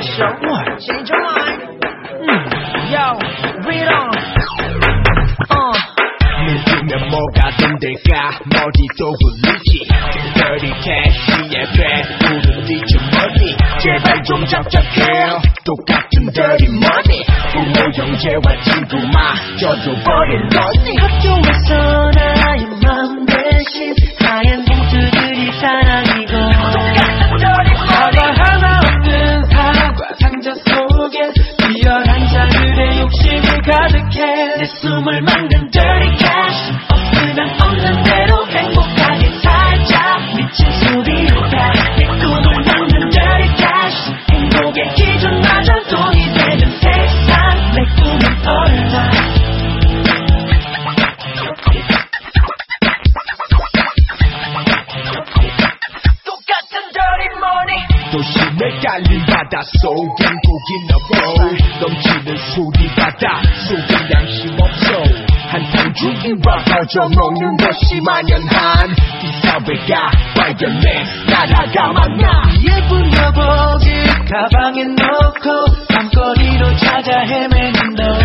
special. What? Change your mind. Yo, read on. 믿으면 뭐가든 내가 머리도 굴리지. Dirty cash에 배부른 뒤좀 money. 제발 좀 잡잡해. 똑같은 dirty money. 부모 형제와 친구마저도 버릴 너니. 학교에서 나의 마음 대신 하얀 봉투들이 사랑이고 사과 하나 없는 사과 상자 속에 비열한 자들의 욕심이 가득해. 내 숨을 막는 dirty cash. 없으면 없는 대로 행복하게 살자. 미친 소리로다 내 꿈을 막는 dirty cash. 행복의 기준마저 돈이 되는 세상. 내 꿈은 얼마. 도심에 깔린 바닷속 행복인 너로 넘치는 술이 바닷속에 양심 없어. 한탕 죽인 밥 거저 먹는 것이 만연한 이 사회가 발견해 나라가 만나. 예쁜 여복을 가방에 넣고 밤거리로 찾아 헤매는 너.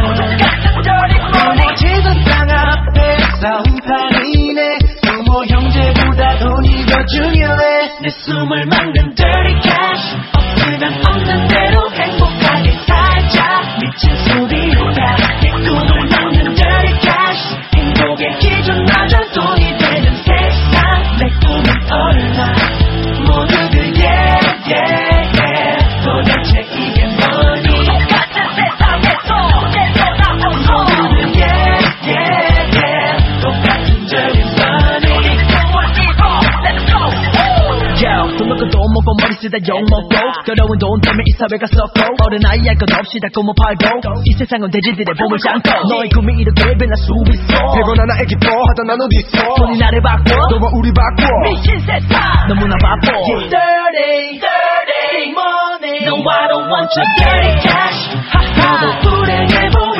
부모지던 땅 앞에 싸움판이네. 부모 형제보다 돈이 더 중요해. 내 숨을 막는 dirty cash. 없으면 없는 대로 행복하게 살자. 미친 소리로다 내 꿈을 막는 dirty cash. 행복의 기준마저 돈이 되는 세상. 내 꿈은 얼마. 모두들 yeah yeah yeah. 도대체 이게 뭐니. 똑같은 세상에서 모두들 yeah yeah yeah. 똑같은 적인 money. Let's go. Yo, 돈 먹고 돈 먹고 머리 쓰다 욕먹고 더러운 돈 때문에 이 사회가 썩고 어른아이 할 것 없이 다 꿈을 팔고 이 세상은 돼지들의 몸을 잠고 너의 꿈이 이렇게 변할 수 있어. 100원 하나에 기뻐하던 난 어딨어. 돈이 나를 바꿔 너와 우리 바꿔 미친 세상 너무나 바빠. Dirty dirty money. No I don't want your dirty cash. 너도 불행해 보여.